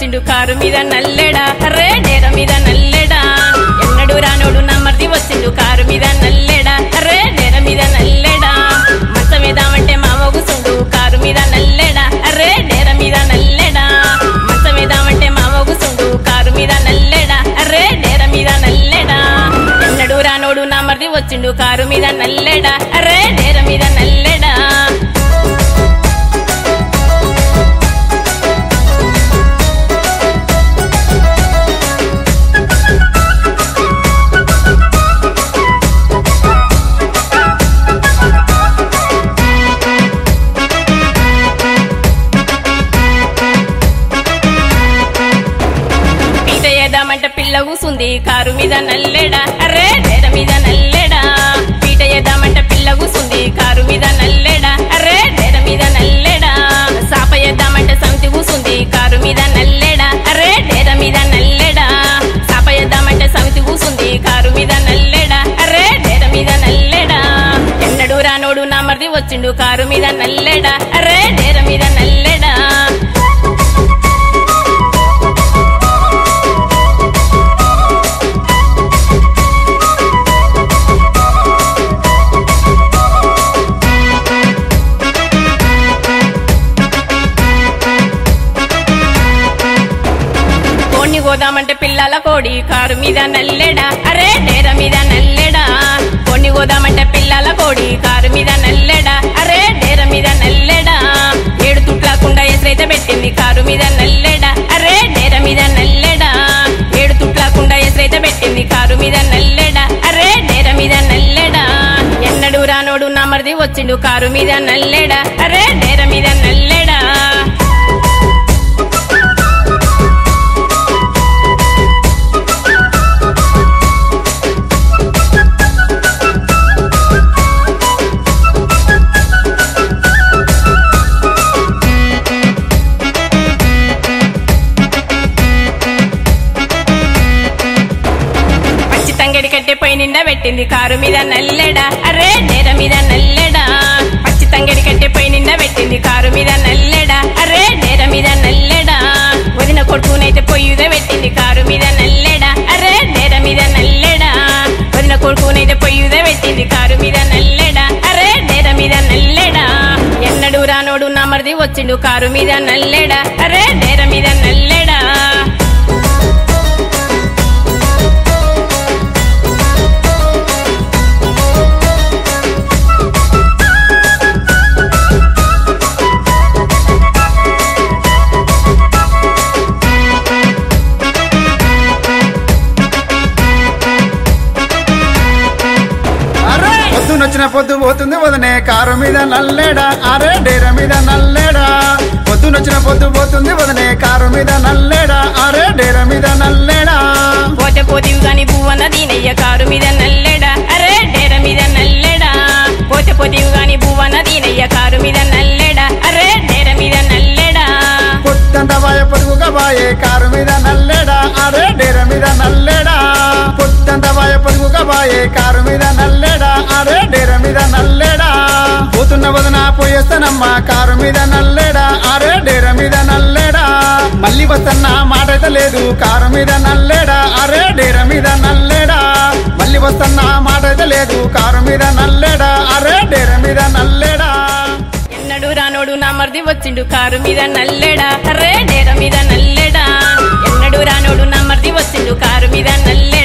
వచ్చిండు కారు మీద నల్లెడా అరే డేర మీద నల్లెడా ఎన్నడు రానోడు నా మరిది వచ్చిండు కారు మీద నల్లెడా అరే డేర మీద నల్లెడా మంచమేదామంటే మామ కూసుండు కారు మీద నల్లెడా అరే డేర మీద నల్లెడా మంచమేదామంటే మామ కూసుండు కారు మీద నల్లెడా అరే డేర మీద నల్లెడా ఎన్నడు రానోడు నా మరిది వచ్చిండు కారు మీద నల్లెడా అరే డేర మీద నల్లెడా పిల్ల కూసుంది కారు మీద నల్లెడా అరే డేర మీద నల్లెడా పీట ఏద్దామంట పిల్ల కూసుంది కారు మీద నల్లెడా అరే డేర మీద నల్లెడా సాప ఏద్దామంట సమితి కూసుంది కారు మీద నల్లెడా అరే డేర మీద నల్లెడా సాప ఏద్దామంట సమితి కూసుంది కారు మీద నల్లెడా అరే డేర మీద నల్లెడా ఎన్నడు రానోడు నా మరిది వచ్చిండు కారు మీద నల్లెడా అరే డేర మీద నల్లెడా గోదామంటే పిల్లల కోడి కారు మీద నల్లెడా అరే డేర మీద నల్లెడా కొన్ని గోదామంటే పిల్లల కోడి కారు మీద నల్లెడా అరే డేర మీద నల్లెడా ఏడు తుట్లకుండా ఎసరైతే పెట్టింది కారు మీద నల్లెడా అరే డేర మీద నల్లెడా ఏడు తుట్లకుండా ఎసరైతే పెట్టింది కారు మీద నల్లెడా అరే డేర మీద నల్లెడా ఎన్నడు రానోడు నా మరిది వచ్చిండు కారు మీద నల్లెడా అరే డేర మీద నల్లెడా పై నిండా పెట్టింది కారు మీద నల్లెడా అరే డేర మీద నల్లెడా పచ్చి తంగడి కట్టే పై నిండా పెట్టింది కారు మీద నల్లెడా అరే డేర మీద నల్లెడా వదిన కొడుకునైతే పొయ్యిదే పెట్టింది కారు మీద నల్లెడా అరే డేర మీద నల్లెడా వదిన కొడుకునైతే పొయ్యిదే పెట్టింది కారు మీద నల్లెడా అరే డేర మీద నల్లెడా ఎన్నడు రానోడు నా మరిది వచ్చిండు కారు మీద నల్లెడా అరే డేర మీద నల్లెడా వచ్చిన పొద్దు పోతుంది వదనే కారు మీద నల్లెడా అరే డేర మీద నల్లెడా పొద్దునొచ్చిన పొద్దు పోతుంది వదనే కారు మీద నల్లెడా అరే డేర మీద నల్లెడా పోతే పోతివి గాని పువ్వన్న దీనయ్య కారు మీద నల్లెడా అరే డేర మీద నల్లెడా పోతే పోతివి గాని పువ్వన్న దీనయ్య కారు మీద నల్లెడా అరే డేర మీద నల్లెడా పొద్దంత బాయ పొదుగుగా బాయే కారు మీద నల్లెడా అరే డేర మీద నల్లెడా పొద్దంత బాయ పొదుగుగా బాయే కారు మీద నల్లెడా అరే డేర మీద నల్లెడా పోతున్న వదన పోయేస్తానమ్మా కారు మీద నల్లెడా అరే డేర మీద నల్లెడా మళ్ళీ వస్తన్నా మాట అయితే లేదు కారు మీద నల్లెడా అరే డేర మీద నల్లెడా మళ్ళీ వస్తన్నా మాట అయితే లేదు కారు మీద నల్లెడా అరే డేర మీద నల్లెడా ఎన్నడు రానోడు నా మరిది వచ్చిండు కారు మీద నల్లెడా అరే డేర మీద నల్లెడా ఎన్నడు రానోడు నా మరిది వచ్చిండు కారు మీద నల్లెడా